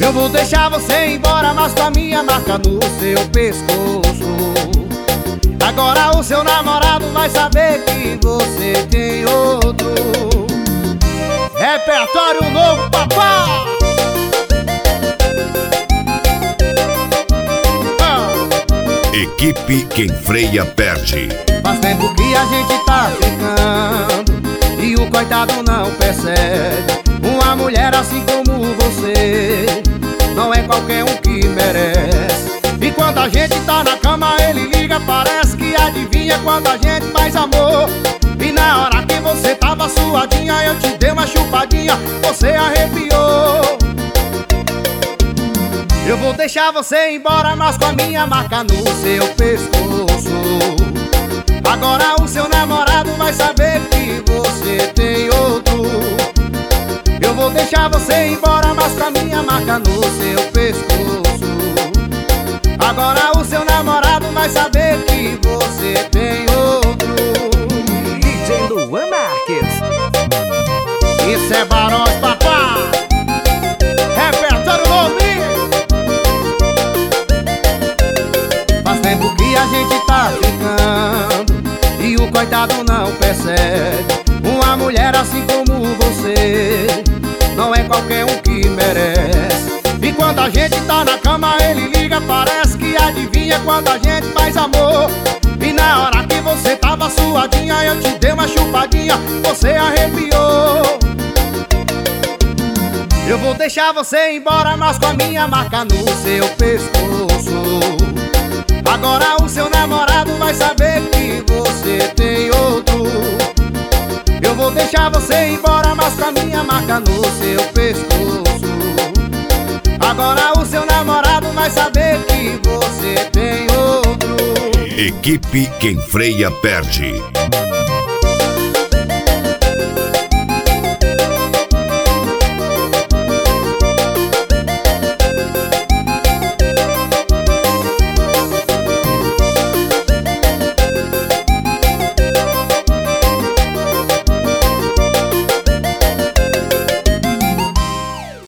Eu vou deixar você ir embora, mas com a minha marca no seu pescoço. Agora o seu namorado vai saber que você tem outro. Repertório novo, papá! Equipe Quem Freia Perde. Faz tempo que a gente tá ficando e o coitado não percebe. Uma mulher assim como você não é qualquer um que merece. E quando a gente tá na cama ele liga, parece que adivinha quando a gente faz amor. E na hora que você tava suadinha eu te dei uma chupadinha, você arrepiou. Eu vou deixar você ir embora, mas com a minha marca no seu pescoço. Agora o seu namorado vai saber que você tem outro. Eu vou deixar você ir embora, mas com a minha marca no seu pescoço. Agora o seu namorado vai saber que você tem outro. DJ Luan Marques. Isso é Barões, papá. Repertório novinho. Faz tempo que a gente tá ficando e o coitado não percebe. Uma mulher assim como você não é qualquer um que merece. E quando a gente tá na cama ele liga, parece que adivinha quando a gente faz amor. E na hora que você tava suadinha eu te dei uma chupadinha, você arrepiou. Eu vou deixar você ir embora, mas com a minha marca no seu pescoço. Agora o seu namorado vai saber que você tem outro. Eu vou deixar você ir embora, mas com a minha marca no seu pescoço. Agora o seu namorado vai saber que você tem outro. Equipe Quem Freia Perde.